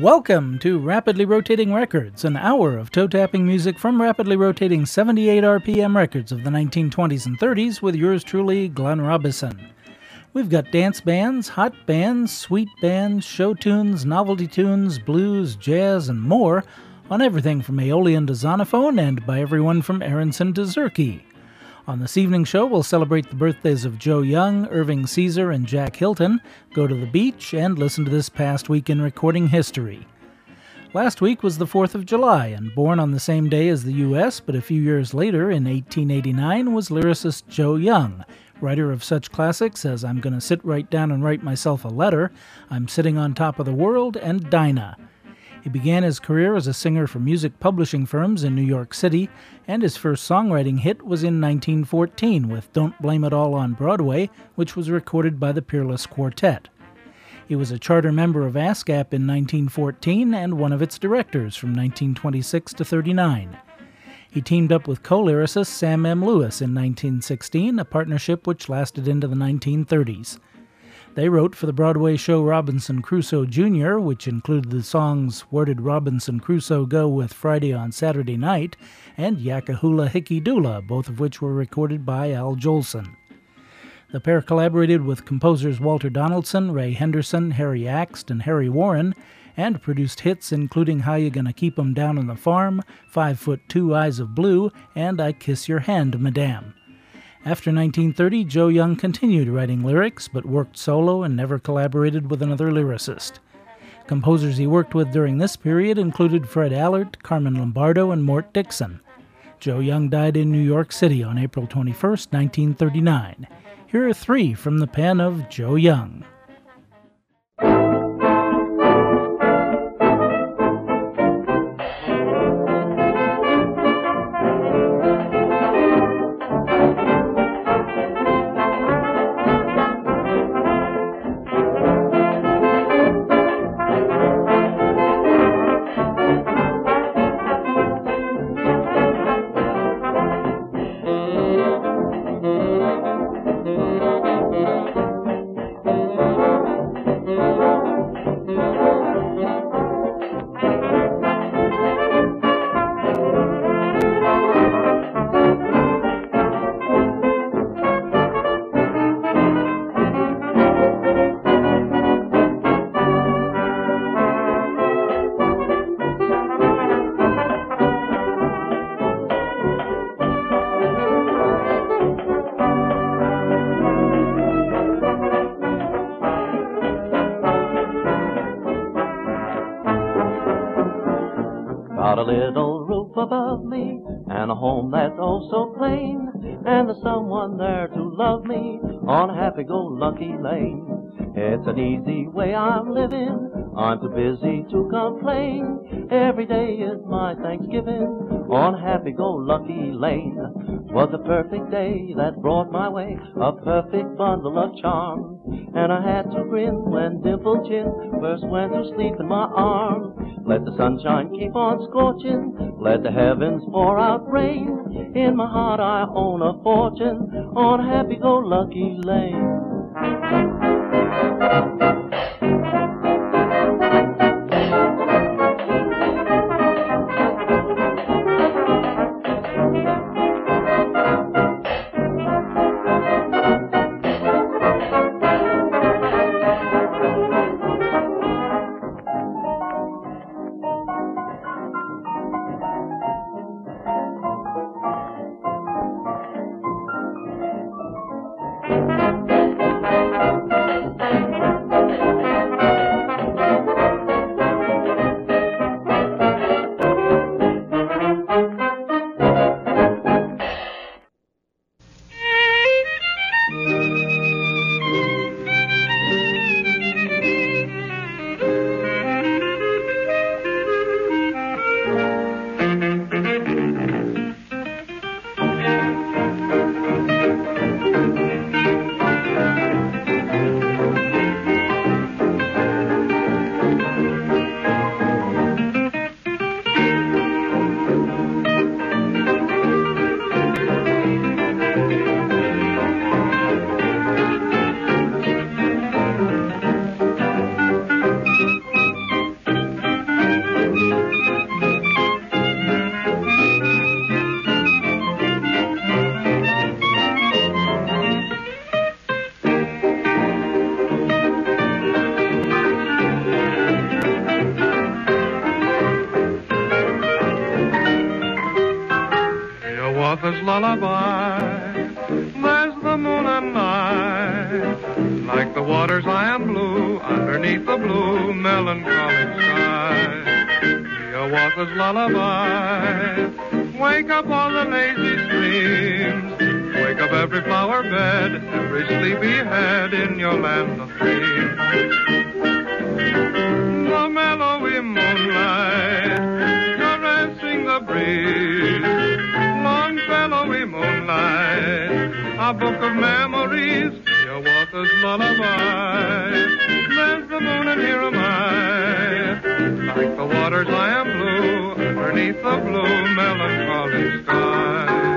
Welcome to Rapidly Rotating Records, an hour of toe-tapping music from rapidly rotating 78 RPM records of the 1920s and 30s with yours truly, Glenn Robison. We've got dance bands, hot bands, sweet bands, show tunes, novelty tunes, blues, jazz, and more on everything from Aeolian to Zonophone and by everyone from Aronson to Zurke. On this evening's show, we'll celebrate the birthdays of Joe Young, Irving Caesar, and Jack Hilton, go to the beach, and listen to this past week in recording history. Last week was the 4th of July, and born on the same day as the U.S., but a few years later, in 1889, was lyricist Joe Young, writer of such classics as I'm Gonna Sit Right Down and Write Myself a Letter, I'm Sitting on Top of the World, and Dinah. He began his career as a singer for music publishing firms in New York City, and his first songwriting hit was in 1914 with Don't Blame It All on Broadway, which was recorded by the Peerless Quartet. He was a charter member of ASCAP in 1914 and one of its directors from 1926 to 39. He teamed up with co-lyricist Sam M. Lewis in 1916, a partnership which lasted into the 1930s. They wrote for the Broadway show Robinson Crusoe Jr., which included the songs Where Did Robinson Crusoe Go with Friday on Saturday Night and Yakahula Hickey Dula, both of which were recorded by Al Jolson. The pair collaborated with composers Walter Donaldson, Ray Henderson, Harry Axt, and Harry Warren, and produced hits including How You Gonna Keep 'Em Down on the Farm, 5'2" Eyes of Blue, and I Kiss Your Hand, Madame. After 1930, Joe Young continued writing lyrics, but worked solo and never collaborated with another lyricist. Composers he worked with during this period included Fred Allard, Carmen Lombardo, and Mort Dixon. Joe Young died in New York City on April 21, 1939. Here are three from the pen of Joe Young. Got a little roof above me, and a home that's oh so plain, and there's someone there to love me on Happy-Go-Lucky Lane. It's an easy way I'm living, I'm too busy to complain. Every day is my Thanksgiving on Happy-Go-Lucky Lane. Was a perfect day that brought my way a perfect bundle of charms, and I had to grin when Dimple Chin first went to sleep in my arms. Let the sunshine keep on scorching, let the heavens pour out rain. In my heart I own a fortune on Happy-Go-Lucky Lane. Hiawatha's lullaby. There's the moon and night. Like the waters I am blue, underneath the blue melancholy sky. Hiawatha's lullaby. Wake up all the lazy streams. Wake up every flower bed, every sleepy head in your land of dreams. The mellowy moonlight caressing the breeze. Long billowy moonlight, a book of memories, Hiawatha's lullaby. There's the moon and here am I. Like the waters I am blue, underneath the blue melancholy sky.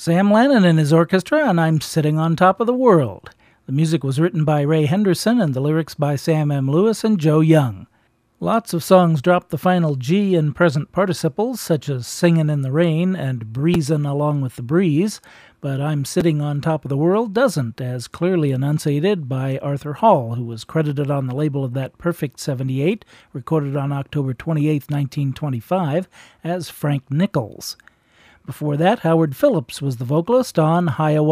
Sam Lannon and his orchestra, and I'm Sitting on Top of the World. The music was written by Ray Henderson and the lyrics by Sam M. Lewis and Joe Young. Lots of songs drop the final G in present participles, such as Singin' in the Rain and Breezin' Along with the Breeze, but I'm Sitting on Top of the World doesn't, as clearly enunciated by Arthur Hall, who was credited on the label of that Perfect 78, recorded on October 28, 1925, as Frank Nichols. Before that, Howard Phillips was the vocalist on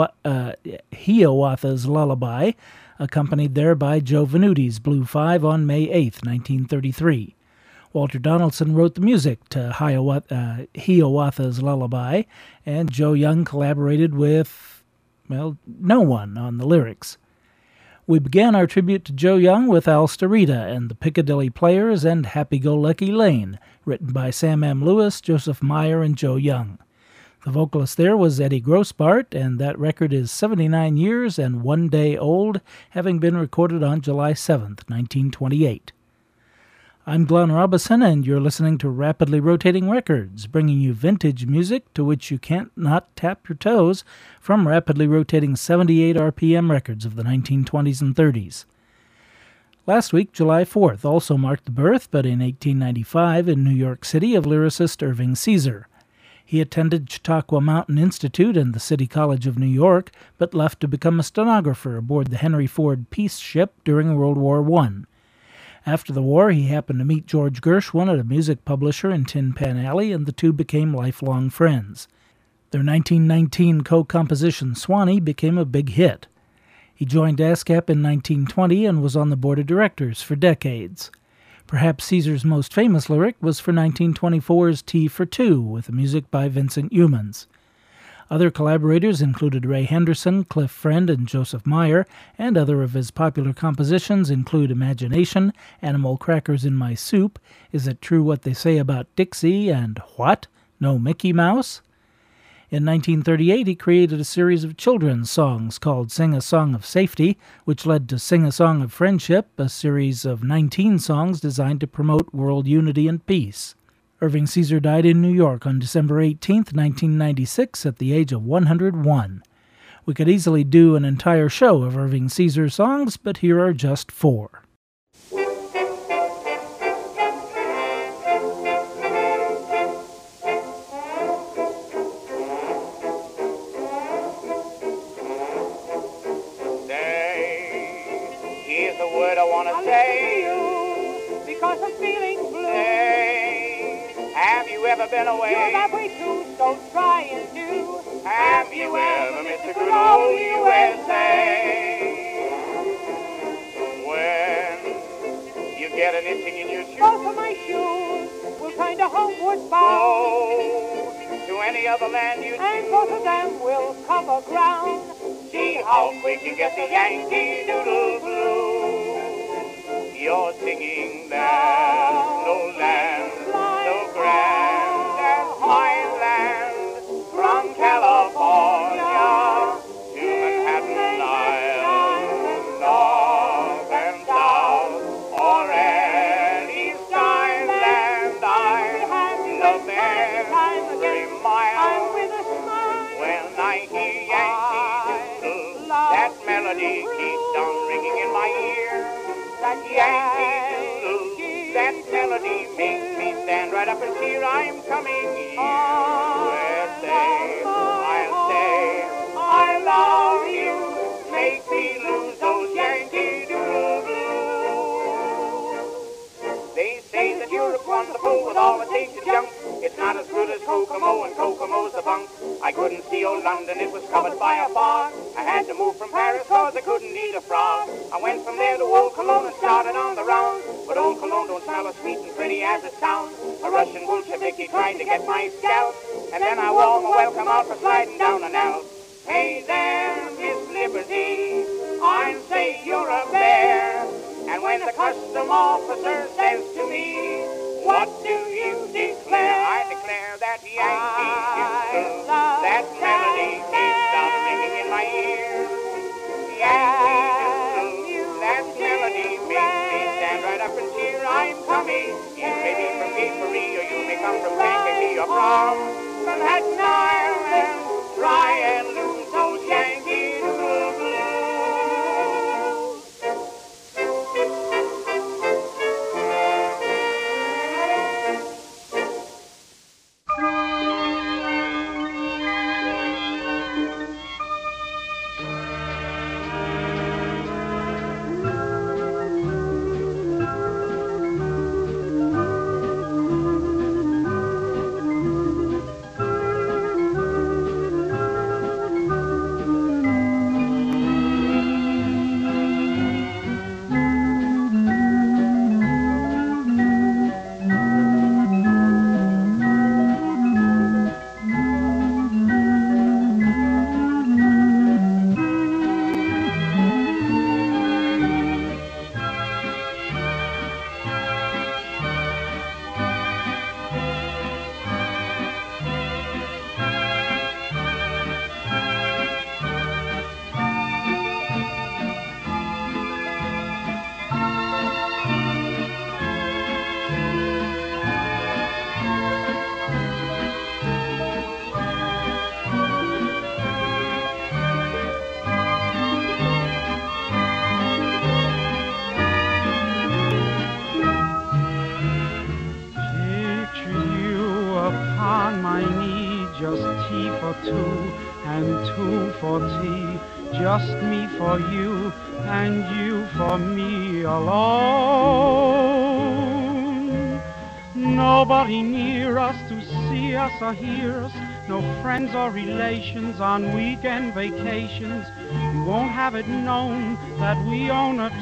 Hiawatha's Lullaby, accompanied there by Joe Venuti's Blue 5 on May 8, 1933. Walter Donaldson wrote the music to Hiawatha's Lullaby, and Joe Young collaborated with, no one on the lyrics. We began our tribute to Joe Young with Al Starita and the Piccadilly Players and Happy-Go-Lucky Lane, written by Sam M. Lewis, Joseph Meyer, and Joe Young. The vocalist there was Eddie Grossbart, and that record is 79 years and 1 day old, having been recorded on July 7, 1928. I'm Glenn Robison, and you're listening to Rapidly Rotating Records, bringing you vintage music to which you can't not tap your toes from rapidly rotating 78 RPM records of the 1920s and 30s. Last week, July 4th, also marked the birth, but in 1895 in New York City, of lyricist Irving Caesar. He attended Chautauqua Mountain Institute and the City College of New York, but left to become a stenographer aboard the Henry Ford Peace Ship during World War I. After the war, he happened to meet George Gershwin at a music publisher in Tin Pan Alley, and the two became lifelong friends. Their 1919 co-composition Swanee became a big hit. He joined ASCAP in 1920 and was on the board of directors for decades. Perhaps Caesar's most famous lyric was for 1924's Tea for Two, with the music by Vincent Youmans. Other collaborators included Ray Henderson, Cliff Friend, and Joseph Meyer, and other of his popular compositions include Imagination, Animal Crackers in My Soup, Is It True What They Say About Dixie, and What? No Mickey Mouse? In 1938, he created a series of children's songs called Sing a Song of Safety, which led to Sing a Song of Friendship, a series of 19 songs designed to promote world unity and peace. Irving Caesar died in New York on December 18, 1996, at the age of 101. We could easily do an entire show of Irving Caesar songs, but here are just 4. Here's the word I want to say to you, because I'm feeling blue. Have you ever been away? You're that way too, so try and do. Have you ever missed a good old USA? When you get an itching in your shoes, both of my shoes will kind of homeward bound. To any other land you choose, and both of them will cover ground. See how quick you get the Yankee Doodle Blues. You're singing there's no land so grand as my land, from California to Manhattan Island, north and south, or any island. I love every mile. When I hear Yankee Doodle, that melody keeps on ringing in my ear. That Yankee Doodle, that melody makes me stand right up and cheer. I'm coming USA. I'll say I love you. Make me lose those Yankee Doodle blues. They say that Europe's wonderful with all the tasty junk. It's not as good as Kokomo, and Kokomo's the bunk. I couldn't see old London, it was covered by a fog. I had to move from Paris cause I couldn't eat a frog. I went from there to Old Cologne and started on the round. But Old Cologne don't smell as sweet and pretty as it sounds. A Russian Bolshevik tried to get my scalp, and then I wore my welcome out for sliding down an Alp. Hey there, Miss Liberty, I'd say you're a bear. And when the custom officer says to me, what do you declare? I declare that Yankee Doodle, that melody keeps on ringing in my ear. Yankee Doodle, that melody makes me stand right up and cheer. I'm coming. You may be from Capery, or you may come from Kankakee, or from Manhattan Island. Try two, and two for tea. Just me for you, and you for me alone. Nobody near us to see us or hear us, no friends or relations on weekend vacations. You won't have it known that we own a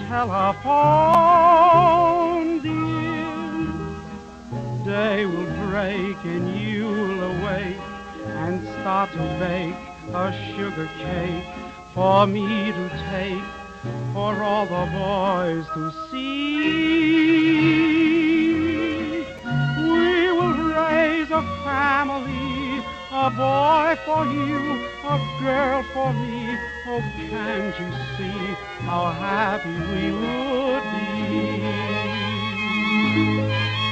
telephone, dear. Day will break and you'll awake and start to bake a sugar cake for me to take, for all the boys to see. We will raise a family, a boy for you, a girl for me. Oh, can't you see how happy we would be?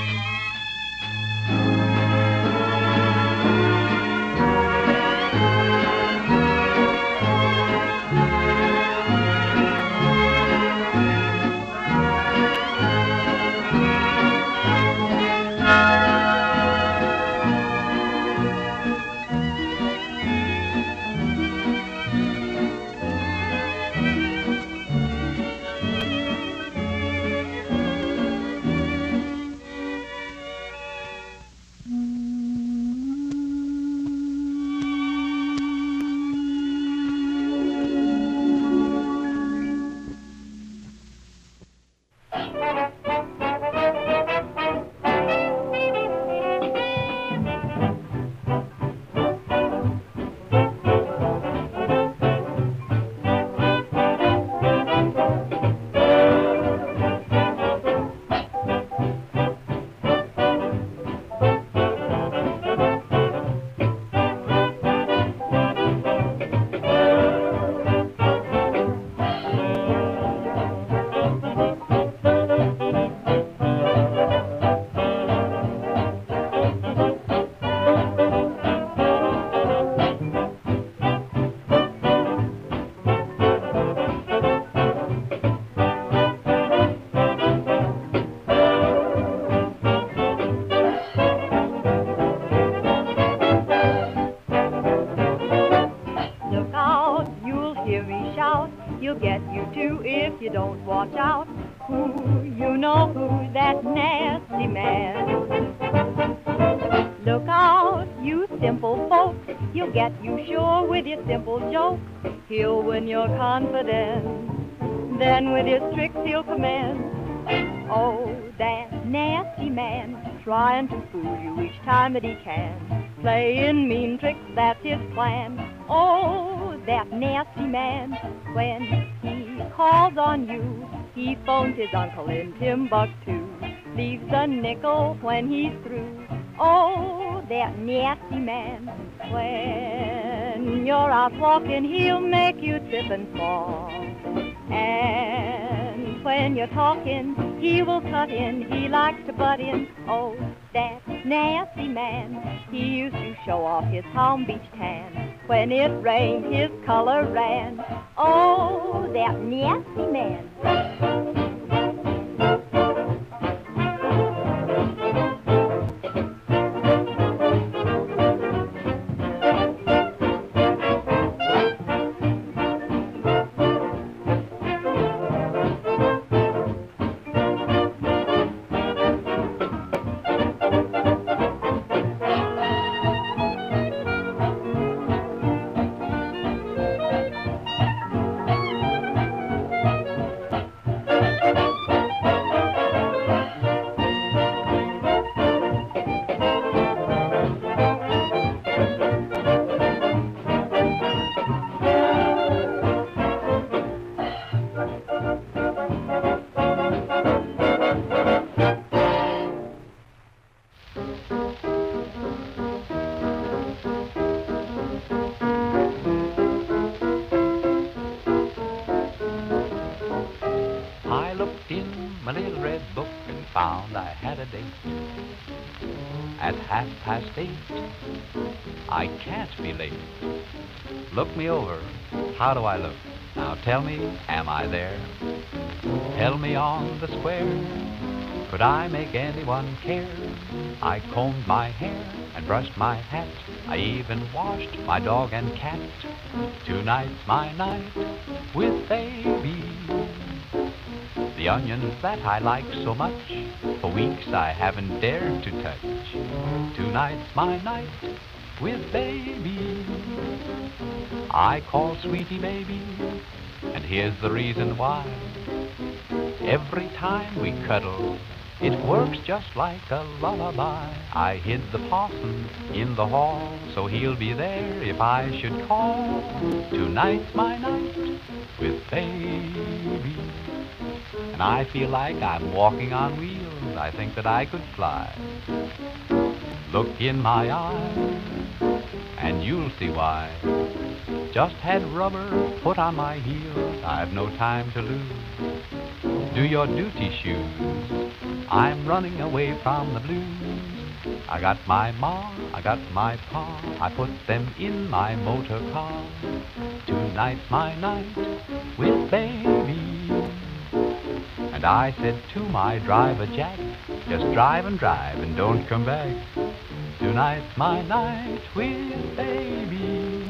He'll win your confidence, then with his tricks he'll commend. Oh, that nasty man, trying to fool you each time that he can. Playing mean tricks, that's his plan. Oh, that nasty man, when he calls on you, he phones his uncle in Timbuktu, leaves a nickel when he's through. Oh, that nasty man, when you're out walking, he'll make you trip and fall. And when you're talking, he will cut in, he likes to butt in. Oh, that nasty man, he used to show off his Palm Beach tan. When it rained, his color ran. Oh, that nasty man. my little red book and found I had a date at 8:30. I can't be late. Look me over. How do I look? Now tell me, am I there? Tell me on the square. Could I make anyone care? I combed my hair and brushed my hat. I even washed my dog and cat. Tonight's my night with baby. The onions that I like so much, for weeks I haven't dared to touch. Tonight's my night with baby. I call Sweetie baby, and here's the reason why. Every time we cuddle, it works just like a lullaby. I hid the parson in the hall, so he'll be there if I should call. Tonight's my night with baby. And I feel like I'm walking on wheels. I think that I could fly. Look in my eyes, and you'll see why. Just had rubber put on my heels. I've no time to lose. Do your duty, shoes. I'm running away from the blues. I got my ma, I got my pa. I put them in my motor car. Tonight's my night with baby. And I said to my driver, Jack, just drive and don't come back. Tonight's my night with baby.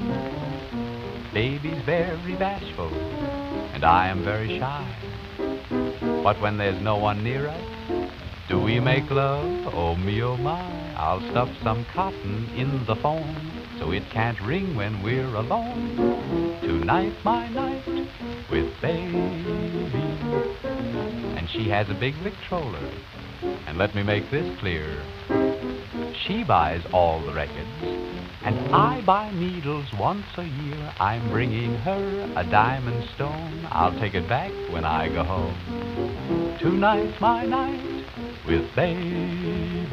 Baby's very bashful, and I am very shy. But when there's no one near us, do we make love? Oh me, oh my. I'll stuff some cotton in the phone, so it can't ring when we're alone. Tonight's my night with baby. And she has a big Victrola, and let me make this clear. She buys all the records, and I buy needles once a year. I'm bringing her a diamond stone. I'll take it back when I go home. Tonight's my night with baby.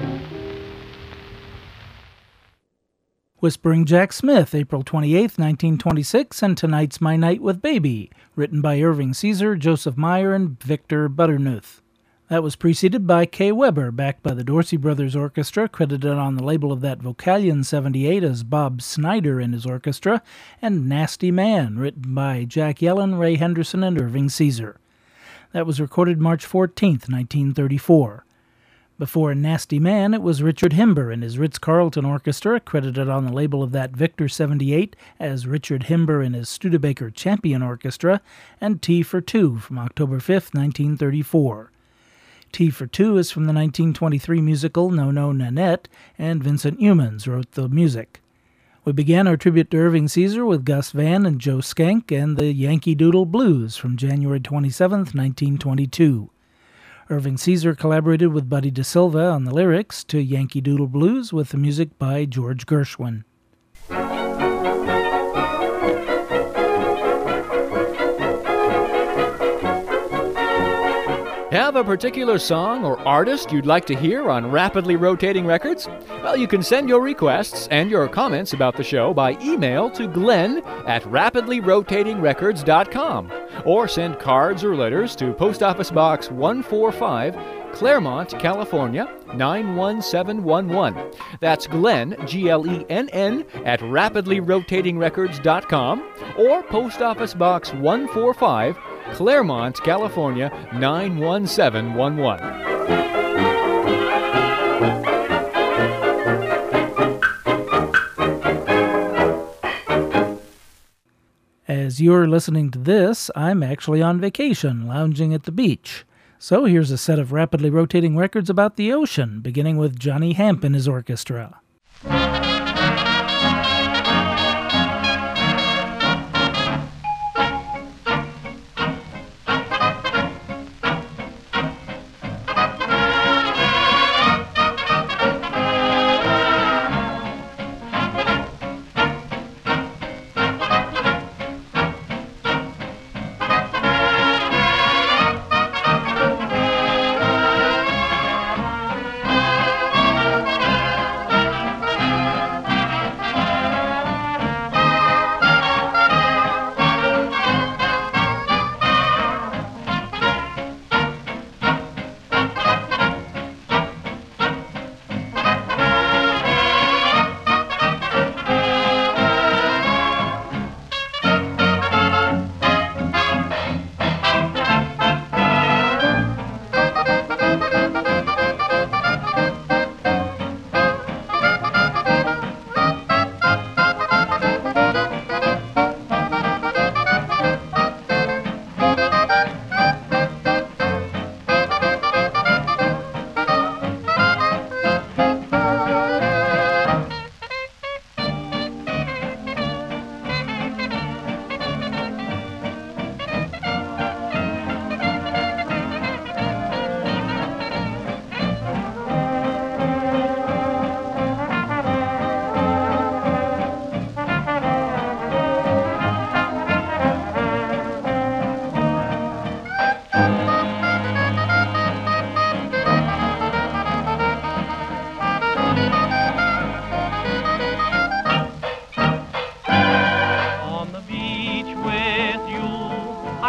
Whispering Jack Smith, April 28, 1926, and Tonight's My Night with Baby, written by Irving Caesar, Joseph Meyer, and Victor Butternuth. That was preceded by Kay Weber, backed by the Dorsey Brothers Orchestra, credited on the label of that Vocalion 78 as Bob Snyder and his orchestra, and Nasty Man, written by Jack Yellen, Ray Henderson, and Irving Caesar. That was recorded March 14, 1934. Before Nasty Man, it was Richard Himber and his Ritz-Carlton Orchestra, credited on the label of that Victor 78 as Richard Himber and his Studebaker Champion Orchestra, and Tea for Two from October 5, 1934. Tea for Two is from the 1923 musical No No Nanette, and Vincent Youmans wrote the music. We began our tribute to Irving Caesar with Gus Vann and Joe Skank and the Yankee Doodle Blues from January 27, 1922. Irving Caesar collaborated with Buddy DeSilva on the lyrics to Yankee Doodle Blues with the music by George Gershwin. Have a particular song or artist you'd like to hear on Rapidly Rotating Records? Well, you can send your requests and your comments about the show by email to glenn@rapidlyrotatingrecords.com or send cards or letters to Post Office Box 145, Claremont, California, 91711. That's Glenn, Glenn, at rapidlyrotatingrecords.com or Post Office Box 145, Claremont, California, 91711. As you're listening to this, I'm actually on vacation, lounging at the beach. So here's a set of rapidly rotating records about the ocean, beginning with Johnny Hamp and his orchestra.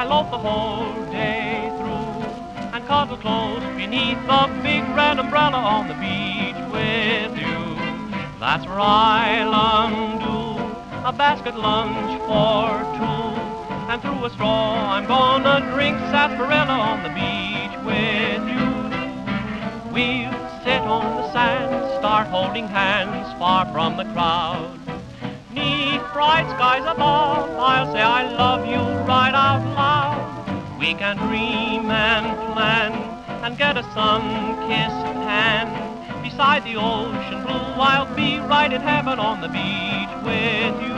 I loaf the whole day through and cuddle close beneath the big red umbrella on the beach with you. That's where I'll undo a basket lunch for two, and through a straw I'm gonna drink sarsaparilla on the beach with you. We'll sit on the sand, start holding hands far from the crowd. 'Neath bright skies above, I'll say I love you right out loud. We can dream and plan and get a sun-kissed tan. Beside the ocean blue, I'll be right in heaven on the beach with you.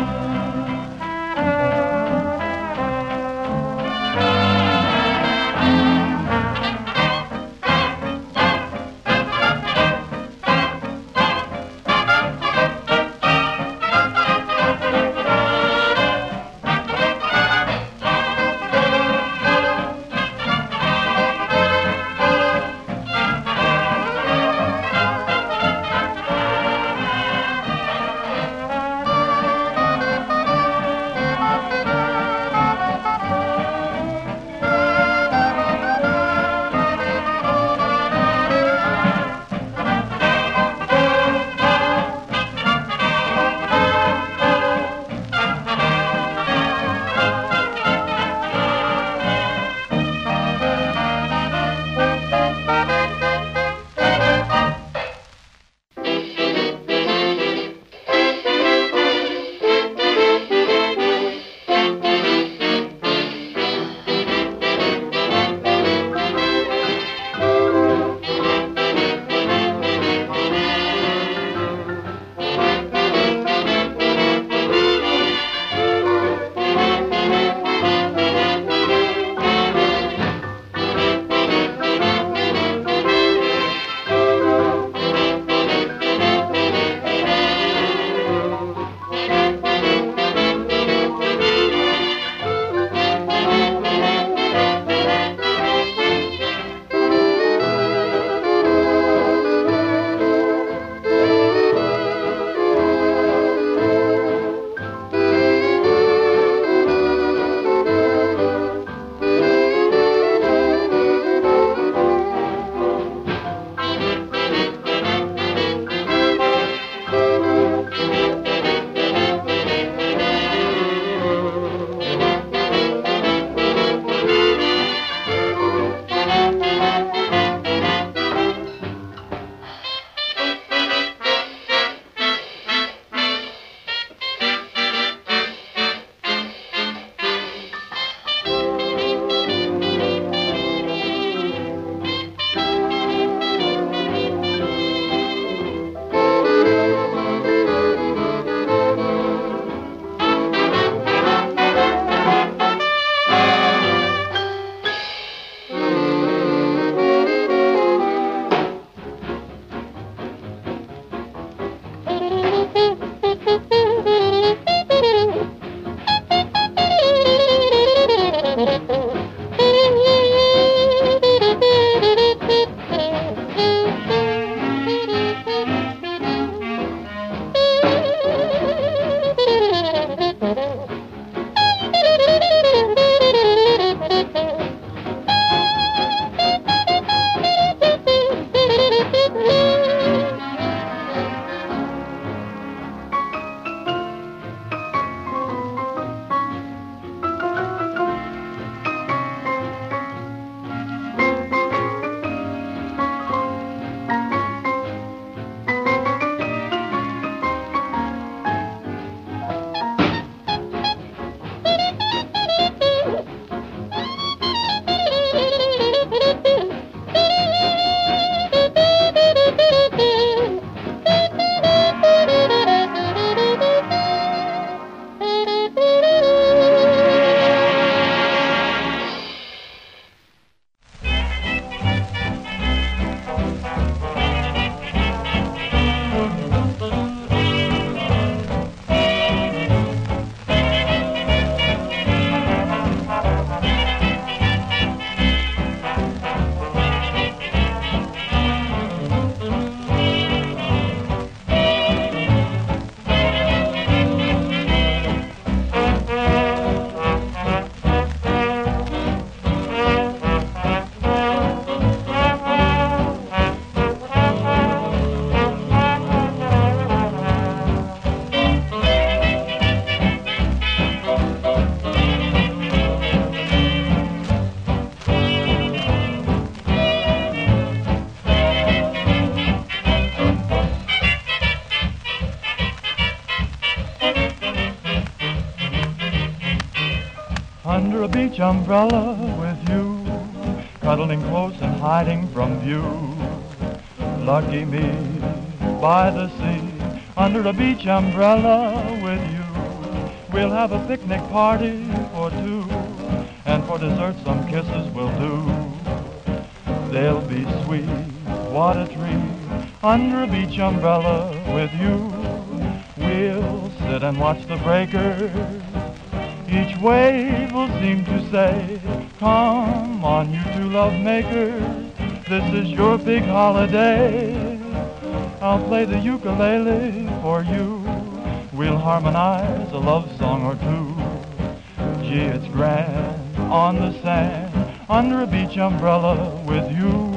under a beach umbrella with you, cuddling close and hiding from view. Lucky me by the sea, under a beach umbrella with you. We'll have a picnic party for two, and for dessert some kisses will do. They'll be sweet, what a treat, under a beach umbrella with you. We'll sit and watch the breakers. Each wave will seem to say, come on, you two love makers, this is your big holiday. I'll play the ukulele for you. We'll harmonize a love song or two. Gee, it's grand on the sand, under a beach umbrella with you.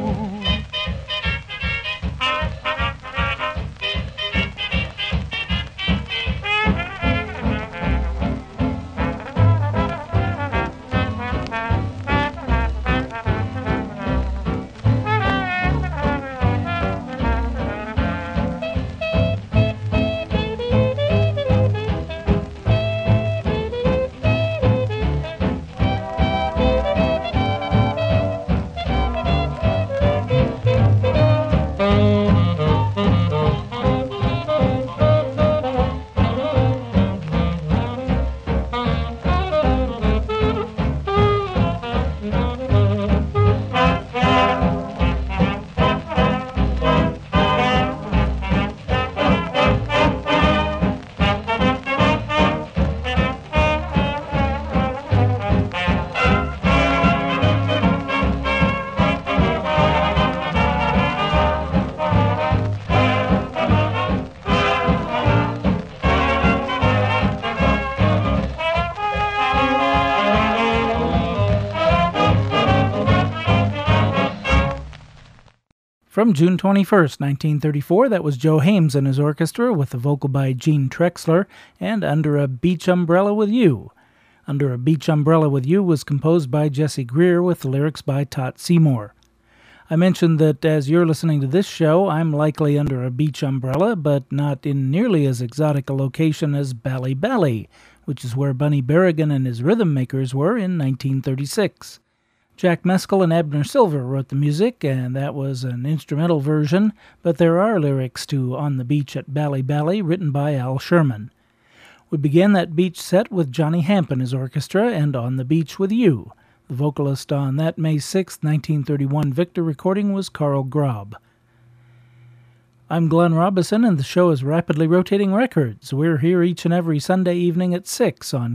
From June 21st, 1934, that was Joe Hames and his orchestra with the vocal by Gene Trexler and Under a Beach Umbrella with You. Under a Beach Umbrella with You was composed by Jesse Greer with the lyrics by Tot Seymour. I mentioned that as you're listening to this show, I'm likely under a beach umbrella, but not in nearly as exotic a location as Bally Bally, which is where Bunny Berrigan and his rhythm makers were in 1936. Jack Meskel and Abner Silver wrote the music, and that was an instrumental version, but there are lyrics to On the Beach at Bally Bally written by Al Sherman. We began that beach set with Johnny Hamp and his orchestra and On the Beach with You. The vocalist on that May 6, 1931 Victor recording was Carl Grob. I'm Glenn Robison, and the show is Rapidly Rotating Records. We're here each and every Sunday evening at 6 on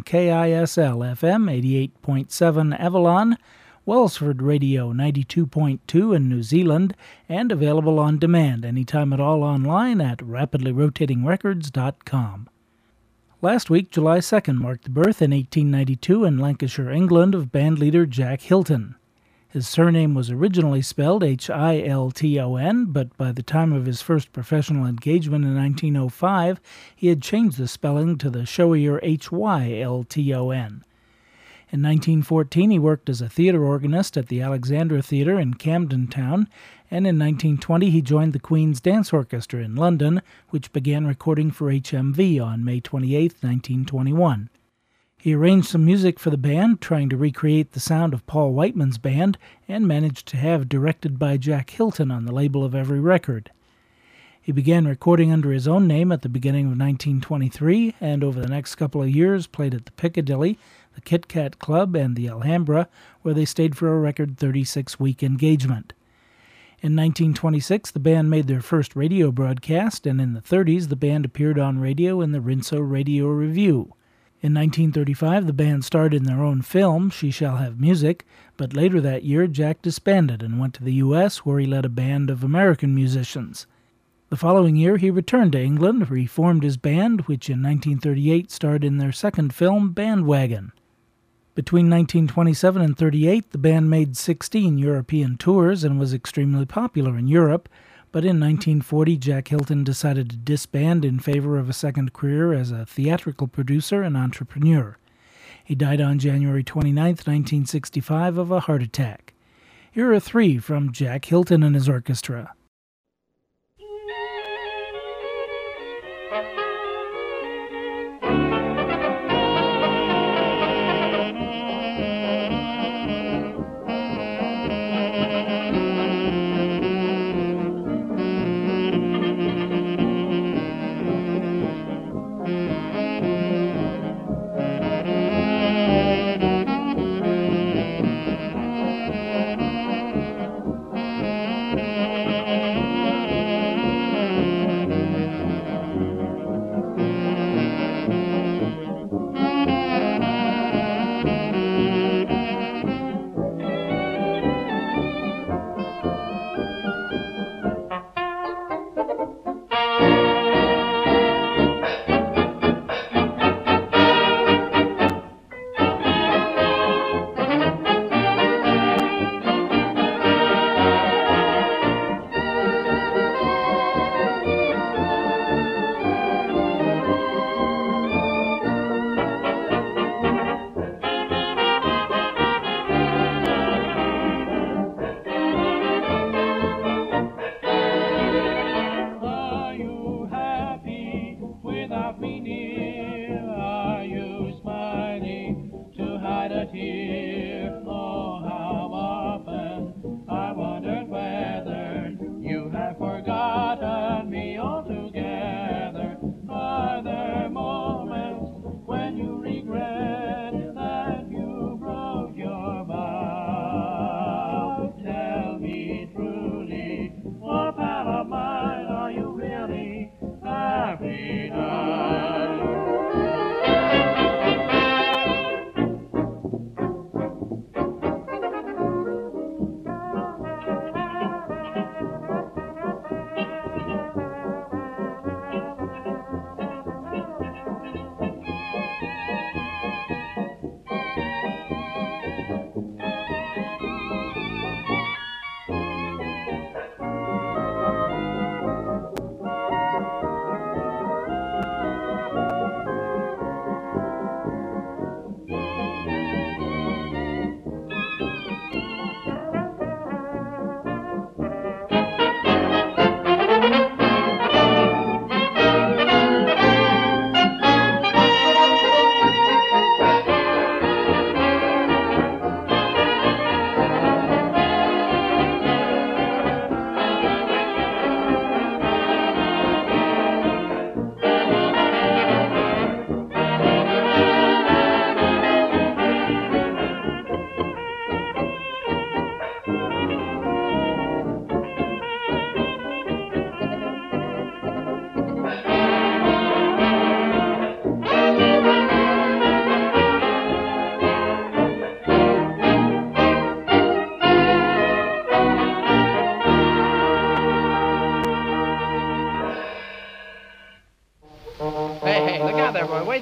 KISL-FM 88.7 Avalon, Wellsford Radio 92.2 in New Zealand, and available on demand anytime at all online at rapidlyrotatingrecords.com. Last week, July 2nd, marked the birth in 1892 in Lancashire, England, of bandleader Jack Hilton. His surname was originally spelled Hilton, but by the time of his first professional engagement in 1905, he had changed the spelling to the showier Hylton. In 1914, he worked as a theater organist at the Alexandra Theatre in Camden Town, and in 1920 he joined the Queen's Dance Orchestra in London, which began recording for HMV on May 28, 1921. He arranged some music for the band, trying to recreate the sound of Paul Whiteman's band, and managed to have Directed by Jack Hilton on the label of every record. He began recording under his own name at the beginning of 1923, and over the next couple of years played at the Piccadilly, the Kit Kat Club, and the Alhambra, where they stayed for a record 36-week engagement. In 1926, the band made their first radio broadcast, and in the 30s, the band appeared on radio in the Rinso Radio Review. In 1935, the band starred in their own film, She Shall Have Music, but later that year, Jack disbanded and went to the U.S., where he led a band of American musicians. The following year, he returned to England, reformed his band, which in 1938 starred in their second film, Bandwagon. Between 1927 and 1938, the band made 16 European tours and was extremely popular in Europe, but in 1940, Jack Hilton decided to disband in favor of a second career as a theatrical producer and entrepreneur. He died on January 29, 1965, of a heart attack. Here are three from Jack Hilton and his orchestra.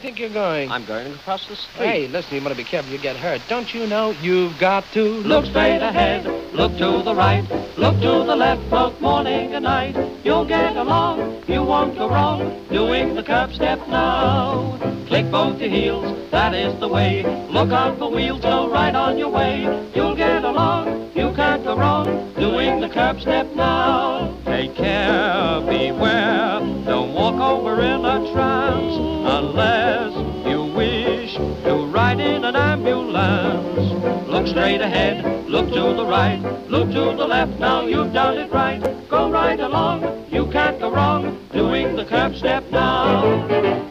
think you're going? I'm going across the street. Hey, listen, you better be careful. You get hurt. Don't you know you've got to Look straight ahead, look to the right, look to the left, both morning and night. You'll get along, you won't go wrong, doing the curb step now. Click both your heels, that is the way. Look out for wheels, go right on your way. You'll get along, you can't go wrong, doing the curb step now. Take care, beware, don't walk over in a trance, unless you wish to ride in an ambulance. Look straight ahead, look to the right, look to the left, now you've done it right. Go right along, you can't go wrong, doing the curb step now.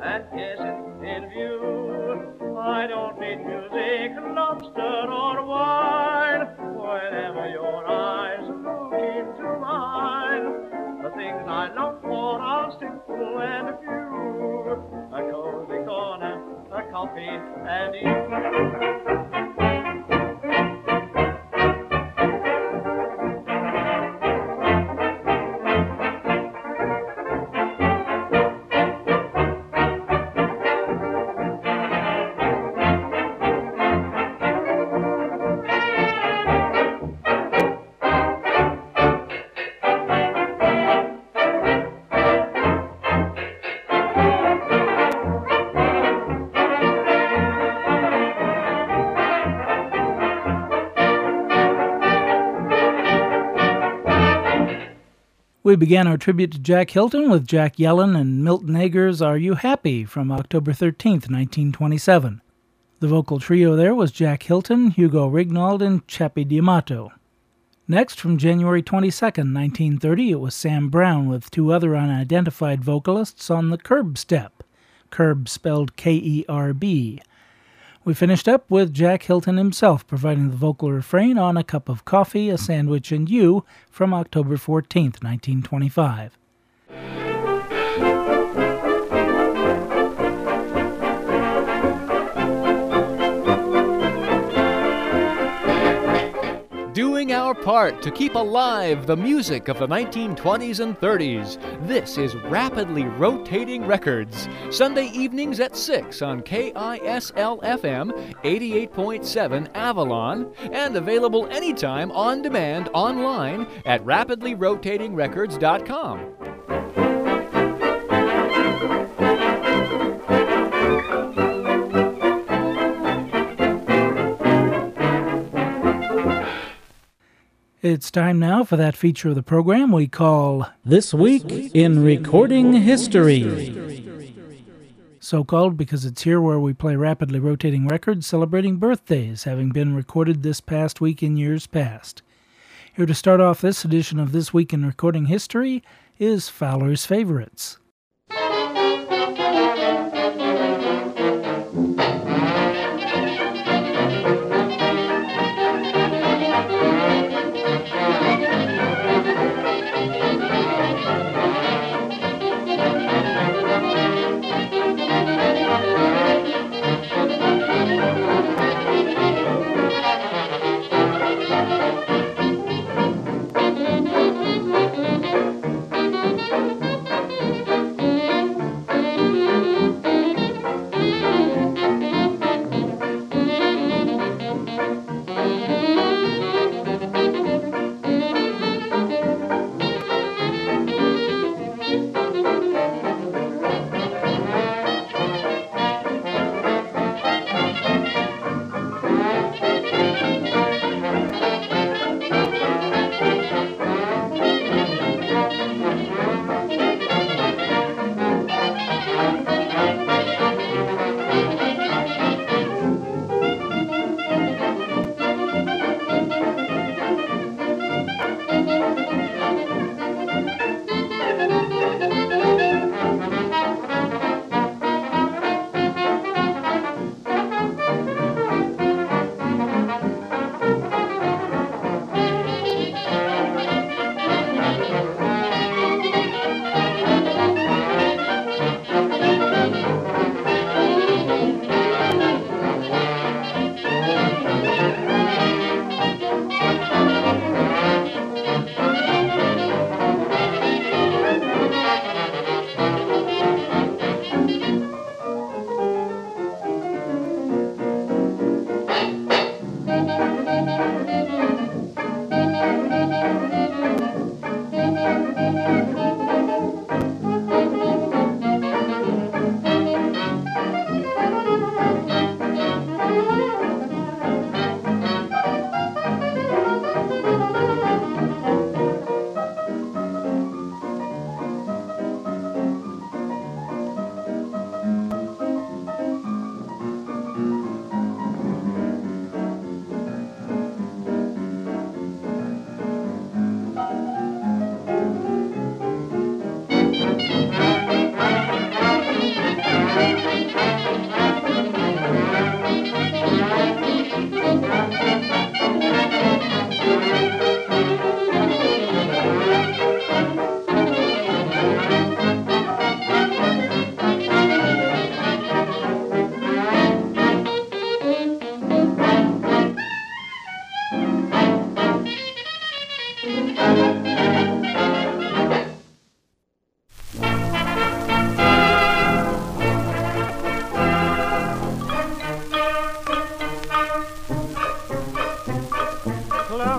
and kisses in view. I don't need music, lobster, or wine. Whenever your eyes look into mine, the things I long for are simple and few. A cozy corner, a coffee, and you. We began our tribute to Jack Hilton with Jack Yellen and Milton Eger's Are You Happy from October 13th, 1927. The vocal trio there was Jack Hilton, Hugo Rignald, and Chappie D'Amato. Next, from January 22nd, 1930, it was Sam Brown with two other unidentified vocalists on the Curb Step, Curb spelled K-E-R-B. We finished up with Jack Hilton himself providing the vocal refrain on A Cup of Coffee, a Sandwich, and You from October 14th, 1925. Doing our part to keep alive the music of the 1920s and 30s. This is Rapidly Rotating Records. Sunday evenings at 6 on KISL-FM 88.7 Avalon, and available anytime on demand online at rapidlyrotatingrecords.com. It's time now for that feature of the program we call This Week in Recording History. So called because it's here where we play rapidly rotating records celebrating birthdays having been recorded this past week in years past. Here to start off this edition of This Week in Recording History is Fowler's Favorites.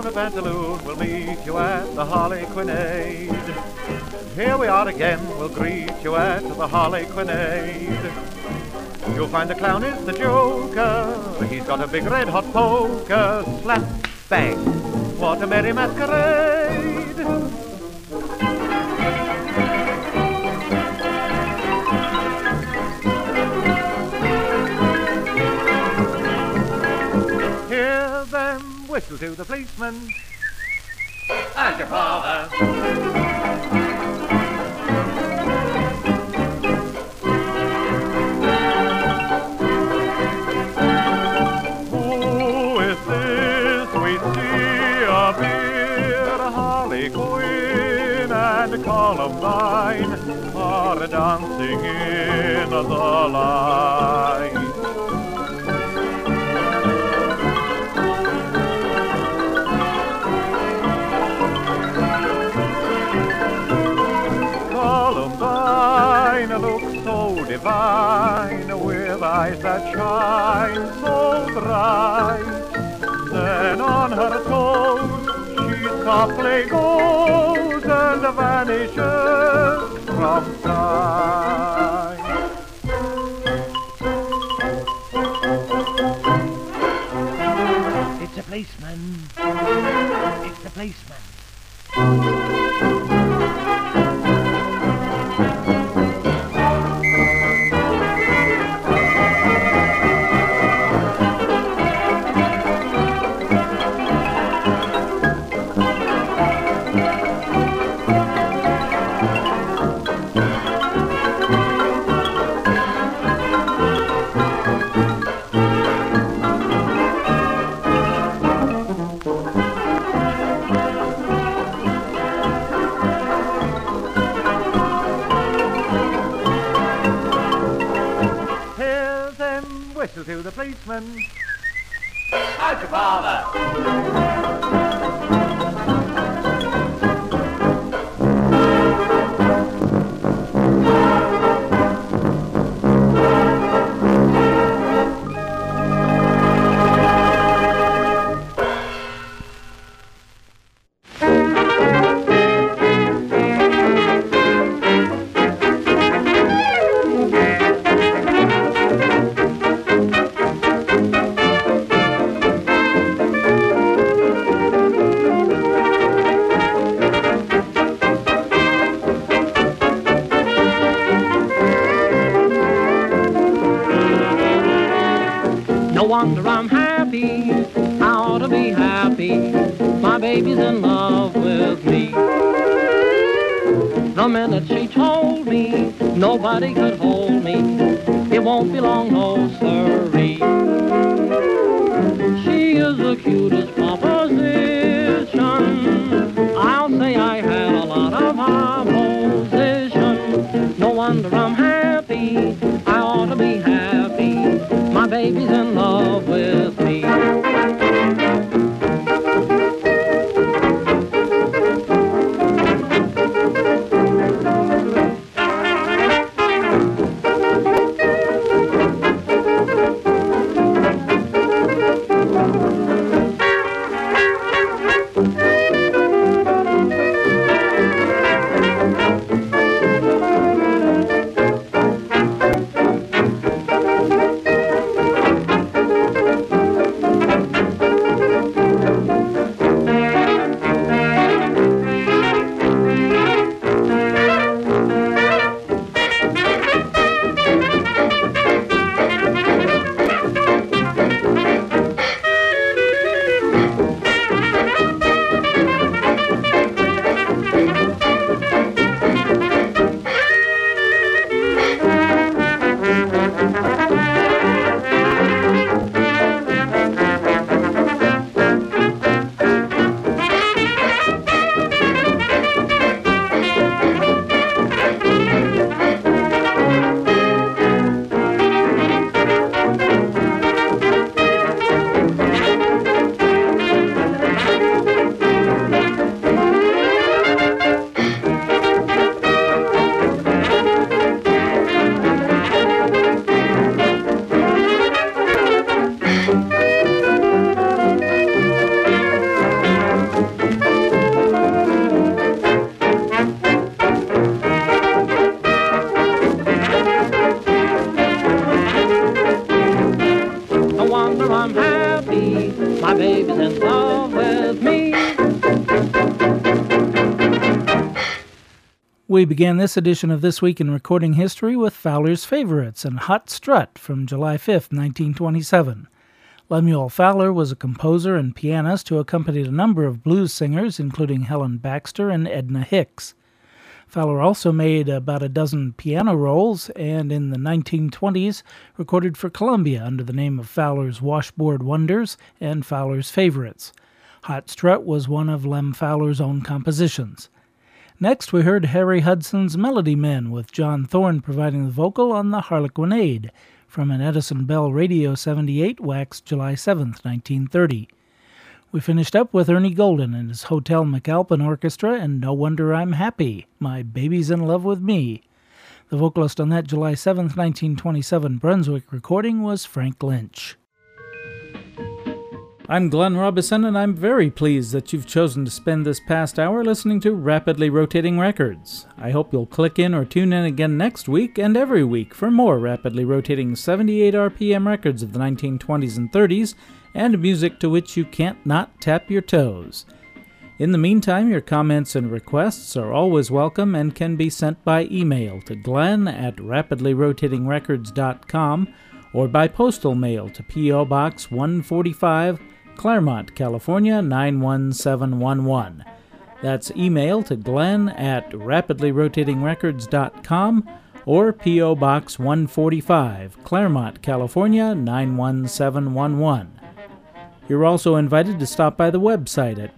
the pantaloon, we'll meet you at the Harlequinade. Here we are again, we'll greet you at the Harlequinade. You'll find the clown is the joker, he's got a big red hot poker. Slap, bang, what a merry masquerade. Hear them whistle to the policeman. As your father. Who is this we see appear? Harley Quinn and Columbine are dancing in the light. Columbine looks so divine, with eyes that shine so bright. Then on her toes she softly goes and vanishes from sight. It's a policeman. It's the policeman. Whistle to the policeman. How's your father? wonder I'm happy. I ought to be happy. My baby's in love with me. The minute she told me nobody could hold me, it won't be long, no sirree. She is the cutest proposition. I'll say I had a lot of opposition. No wonder I'm happy. I ought to be happy. My baby's in love with me. wonder I'm happy. My baby's in love with me. We began this edition of This Week in Recording History with Fowler's Favorites and Hot Strut from July 5, 1927. Lemuel Fowler was a composer and pianist who accompanied a number of blues singers, including Helen Baxter and Edna Hicks. Fowler also made about a dozen piano rolls, and in the 1920s recorded for Columbia under the name of Fowler's Washboard Wonders and Fowler's Favorites. Hot Strut was one of Lem Fowler's own compositions. Next, we heard Harry Hudson's Melody Men, with John Thorne providing the vocal on the Harlequinade, from an Edison Bell Radio 78, waxed July 7, 1930. We finished up with Ernie Golden and his Hotel McAlpin Orchestra and No Wonder I'm Happy, My Baby's in Love with Me. The vocalist on that July 7, 1927 Brunswick recording was Frank Lynch. I'm Glenn Robison, and I'm very pleased that you've chosen to spend this past hour listening to Rapidly Rotating Records. I hope you'll click in or tune in again next week and every week for more rapidly rotating 78 RPM records of the 1920s and 30s, and music to which you can't not tap your toes. In the meantime, your comments and requests are always welcome and can be sent by email to glenn@rapidlyrotatingrecords.com or by postal mail to P.O. Box 145, Claremont, California 91711. That's email to glenn@rapidlyrotatingrecords.com or P.O. Box 145, Claremont, California 91711. You're also invited to stop by the website at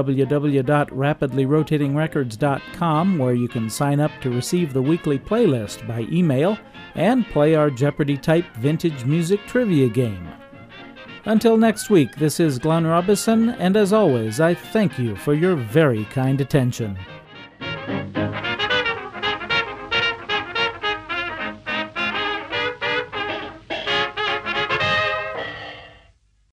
www.rapidlyrotatingrecords.com, where you can sign up to receive the weekly playlist by email and play our Jeopardy-type vintage music trivia game. Until next week, this is Glenn Robison, and as always, I thank you for your very kind attention.